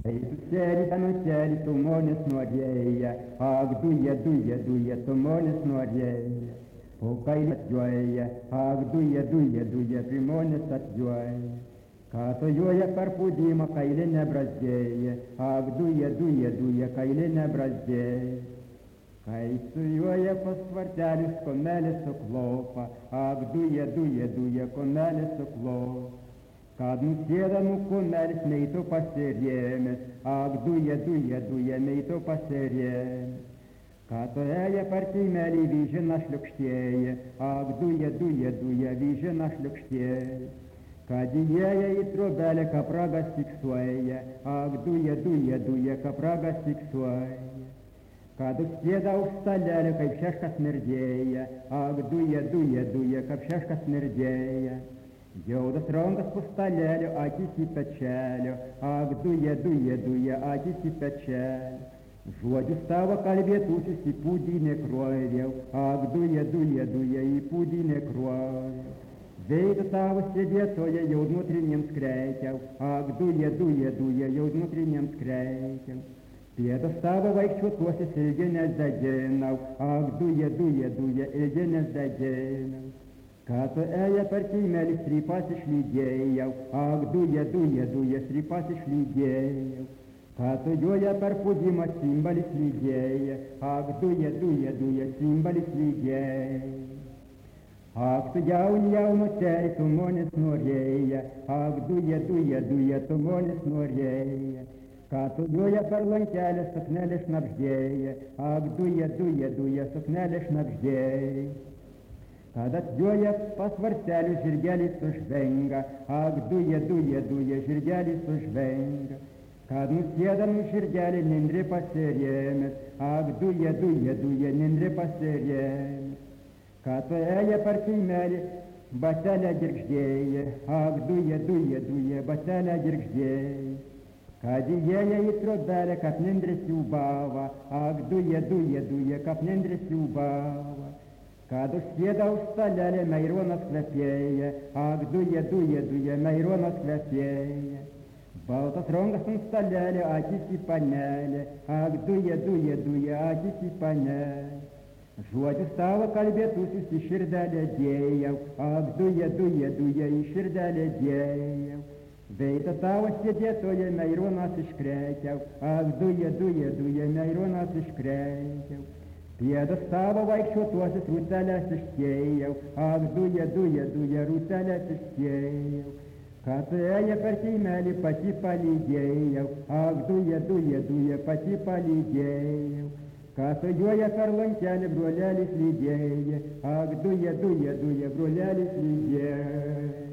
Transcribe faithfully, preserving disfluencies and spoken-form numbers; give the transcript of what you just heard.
Eitučeli, tanučeli, tu monis norėja, ak duja, duja, duja, tu monis norėja. Po kailį atjoja, ak duja, duja, duja, tu monis atjoja. Ką tu joja per pūdymą, kailį nebrazdėja, ak duja, duja, duja, kailį nebrazdėja. Kai su joja pas vartelius, komelis suklopa, ak duja, duja, duja, komelis suklopa. Kad nusėdamų kumelis meitų pasirėmės, ak duja, duja, duja, meitų pasirėmės. Kad toje per kaimelį vyžina šliukštėja, ak duja, duja, duja, vyžina šliukštėja. Kad įėję į trobelę kapragas fiksuoja, ak duja, duja, duja, kapragas fiksuoja. Kad užsėda už stalelį, kaip šeškas mirdėja, ak duja, duja, duja, kaip šeškas mirdėja. Jaudas rankas po stalelio, akis į pečelio, ak duja, duja, duja, akis į pečelio. Žodžius tavo kalbėtusius į pūdynę kroviau, ak duja, duja, duja, į pūdynę kroviau. Veidą tavo sėdėtoje jau nutrinėms kreikiau, ak duja, duja, duja, jau nutrinėms kreikiau. Pėdas tavo vaikščiuotuosius ilginės daginau, ak duja, duja, duja, ilginės daginau. Kad tu eja per kaimelį strypas išlydėjau, ak duja, duja, duja, strypas išlydėjau. Kad tu joja per pūdymą cimbalis lydėja, ak duja, duja, duja, cimbalis lydėja. Ak tu jauni jaunutėj, tu monis norėja, ak duja, duja, duja, tu monis norėja. Kad tu joja per lankelį suknelį šnabždėja, ak duja, duja, duja, suknelį šnabždėja. Kad atjoja pas vartelių žirgelis sužvenga, ak duja, duja, duja, žirgelis sužvenga. Kad nusėdamų žirgelį nendri pasirėmės, ak duja, duja, duja, nendri pasirėmės. Kad tu eja per kaimelį, batelę girgždėja, ak duja, duja, duja, batelę girgždėja. Kad įėję į trobelę, kap nendri siūbava, ak duja, duja, duja, kap nendri siūbava. Kad užsėda už stalelį, meironas kvepėja, ak duja, duja, duja, meironas kvepėja. Baltas rankas ant stalelio, akis į panelę, ak duja, duja, duja, akis į panelę. Žodžius tavo kalbėtusius į širdelę dėjau, ak duja, duja, duja, į širdelę dėjau. Veidą tavo sėdėtoje meironas iškreikiau, ak duja, duja, duja, meironas iškreikiau. Pėdas tavo vaikščiuotuosius rūtelės iškėjau, ak duja, duja, duja, rūtelės iškėjau. Kad tu eja per kaimelį pati palydėjau, ak duja, duja, duja, pati palydėjau. Kad tu joja per lankelį brolelis lydėja, ak duja, duja, duja, brolelis lydėja.